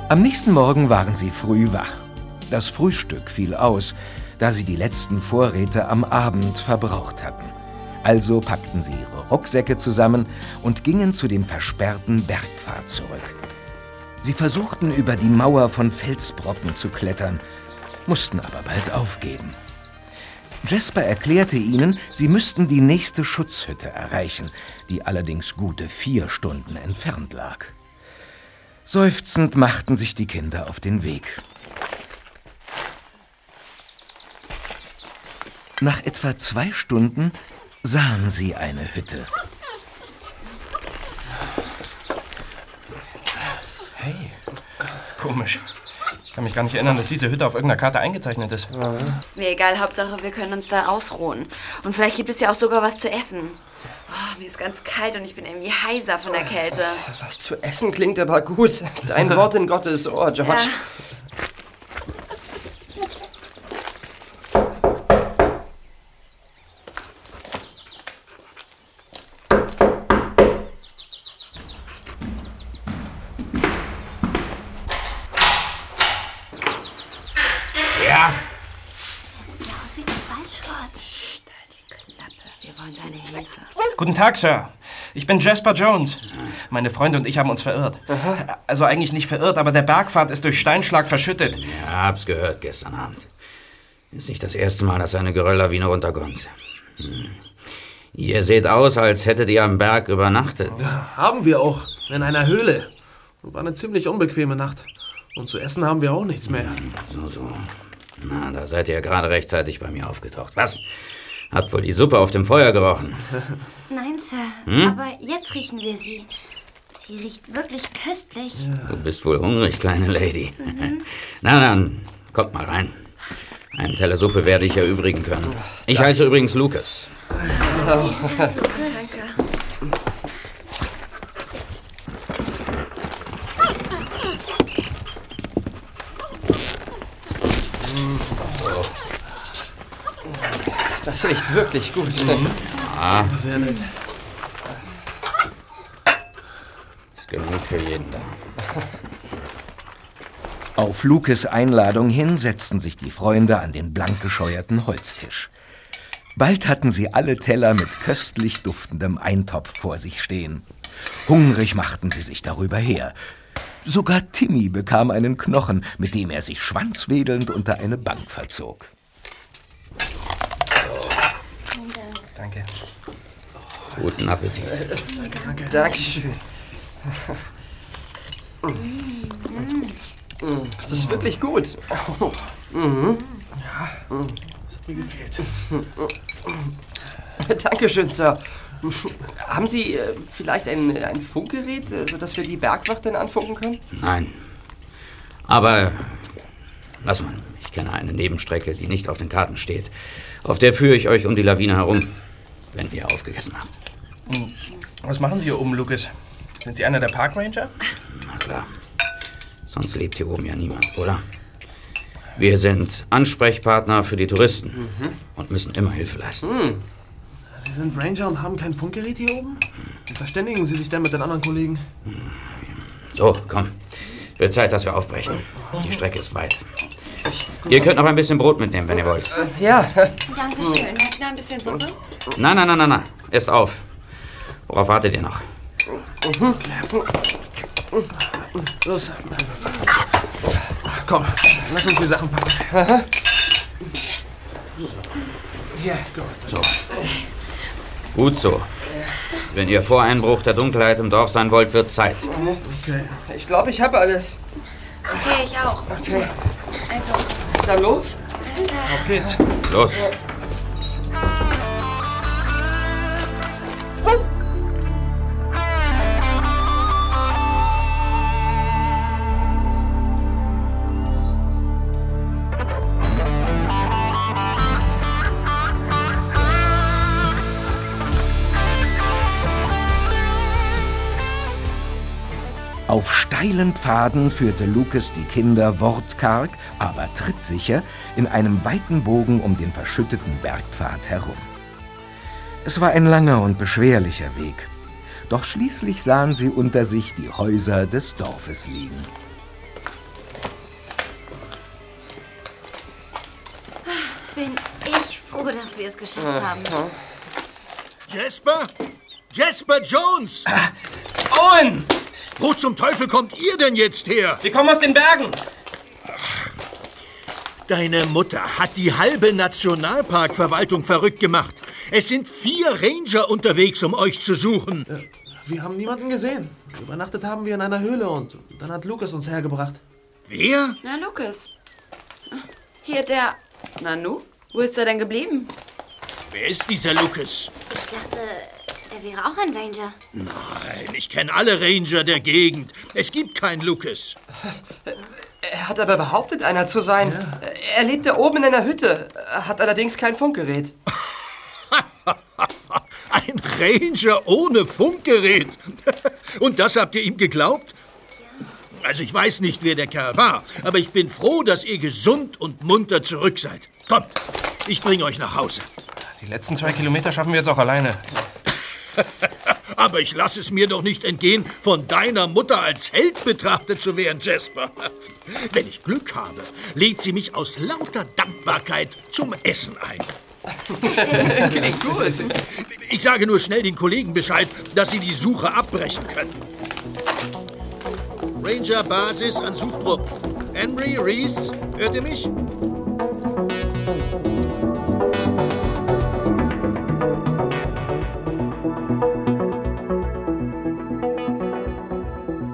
Am nächsten Morgen waren sie früh wach. Das Frühstück fiel aus, da sie die letzten Vorräte am Abend verbraucht hatten. Also packten sie ihre Rucksäcke zusammen und gingen zu dem versperrten Bergpfad zurück. Sie versuchten, über die Mauer von Felsbrocken zu klettern, mussten aber bald aufgeben. Jasper erklärte ihnen, sie müssten die nächste Schutzhütte erreichen, die allerdings gute 4 Stunden entfernt lag. Seufzend machten sich die Kinder auf den Weg. Nach etwa 2 Stunden sahen sie eine Hütte. Hey, komisch. Ich kann mich gar nicht erinnern, dass diese Hütte auf irgendeiner Karte eingezeichnet ist. Ist mir egal, Hauptsache wir können uns da ausruhen. Und vielleicht gibt es ja auch sogar was zu essen. Oh, mir ist ganz kalt und ich bin irgendwie heiser von der Kälte. Was zu essen klingt aber gut. Dein Wort in Gottes Ohr, George. Ja. Guten Tag, Sir. Ich bin Jasper Jones. Meine Freunde und ich haben uns verirrt. Also eigentlich nicht verirrt, aber der Bergpfad ist durch Steinschlag verschüttet. Ja, hab's gehört gestern Abend. Ist nicht das erste Mal, dass eine Gerölllawine runterkommt. Ihr seht aus, als hättet ihr am Berg übernachtet. Ja, haben wir auch. In einer Höhle. War eine ziemlich unbequeme Nacht. Und zu essen haben wir auch nichts mehr. So. Na, da seid ihr ja gerade rechtzeitig bei mir aufgetaucht. Was? Hat wohl die Suppe auf dem Feuer gerochen? Nein, Sir. Aber jetzt riechen wir sie. Sie riecht wirklich köstlich. Ja. Du bist wohl hungrig, kleine Lady. Na dann, kommt mal rein. Einen Teller Suppe werde ich erübrigen können. Ich heiße übrigens Lucas. Hallo. Danke. Das riecht wirklich gut. Ja, Sehr nett. ist genug für jeden da. Auf Lucas' Einladung hin setzten sich die Freunde an den blank gescheuerten Holztisch. Bald hatten sie alle Teller mit köstlich duftendem Eintopf vor sich stehen. Hungrig machten sie sich darüber her. Sogar Timmy bekam einen Knochen, mit dem er sich schwanzwedelnd unter eine Bank verzog. Danke. Guten Appetit. Danke. Dankeschön. Das ist wirklich gut. Das hat mir gefehlt. Dankeschön, Sir. Haben Sie vielleicht ein Funkgerät, sodass wir die Bergwacht dann anfunken können? Nein. Aber lass mal. Ich kenne eine Nebenstrecke, die nicht auf den Karten steht. Auf der führe ich euch um die Lawine herum, wenn ihr aufgegessen habt. Was machen Sie hier oben, Lucas? Sind Sie einer der Parkranger? Na klar. Sonst lebt hier oben ja niemand, oder? Wir sind Ansprechpartner für die Touristen und müssen immer Hilfe leisten. Sie sind Ranger und haben kein Funkgerät hier oben? Wie verständigen Sie sich denn mit den anderen Kollegen? So, komm. Wird Zeit, dass wir aufbrechen. Die Strecke ist weit. Ihr könnt noch ein bisschen Brot mitnehmen, wenn ihr wollt. Ja. Dankeschön. Noch ein bisschen Suppe? Nein. Esst auf. Worauf wartet ihr noch? Los. Komm, lass uns die Sachen packen. Hier. So. Gut so. Wenn ihr vor Einbruch der Dunkelheit im Dorf sein wollt, wird's Zeit. Okay. Ich glaube, ich habe alles. Okay, ich auch. Okay. Also, Dann los? alles klar. Auf geht's. Los. Auf steilen Pfaden führte Lucas die Kinder wortkarg, aber trittsicher in einem weiten Bogen um den verschütteten Bergpfad herum. Es war ein langer und beschwerlicher Weg, doch schließlich sahen sie unter sich die Häuser des Dorfes liegen. bin ich froh, dass wir es geschafft haben. Jasper? Jasper Jones! Owen! Wo zum Teufel kommt ihr denn jetzt her? Wir kommen aus den Bergen. Deine Mutter hat die halbe Nationalparkverwaltung verrückt gemacht. Es sind 4 Ranger unterwegs, um euch zu suchen. Wir haben niemanden gesehen. Übernachtet haben wir in einer Höhle und dann hat Lucas uns hergebracht. Wer? Na, Lucas. Hier der... Nanu? Wo ist er denn geblieben? Wer ist dieser Lucas? Ich dachte, er wäre auch ein Ranger. Nein, ich kenne alle Ranger der Gegend. Es gibt keinen Lucas. Er hat aber behauptet, einer zu sein. Ja. Er lebte oben in einer Hütte, hat allerdings kein Funkgerät. Ein Ranger ohne Funkgerät? Und das habt ihr ihm geglaubt? Ja. Also ich weiß nicht, wer der Kerl war, aber ich bin froh, dass ihr gesund und munter zurück seid. Kommt, ich bringe euch nach Hause. Die letzten 2 Kilometer schaffen wir jetzt auch alleine. Aber ich lasse es mir doch nicht entgehen, von deiner Mutter als Held betrachtet zu werden, Jasper. Wenn ich Glück habe, lädt sie mich aus lauter Dankbarkeit zum Essen ein. Klingt gut. Ich sage nur schnell den Kollegen Bescheid, dass sie die Suche abbrechen können. Ranger Basis an Suchtrupp. Henry, Reese, hört ihr mich?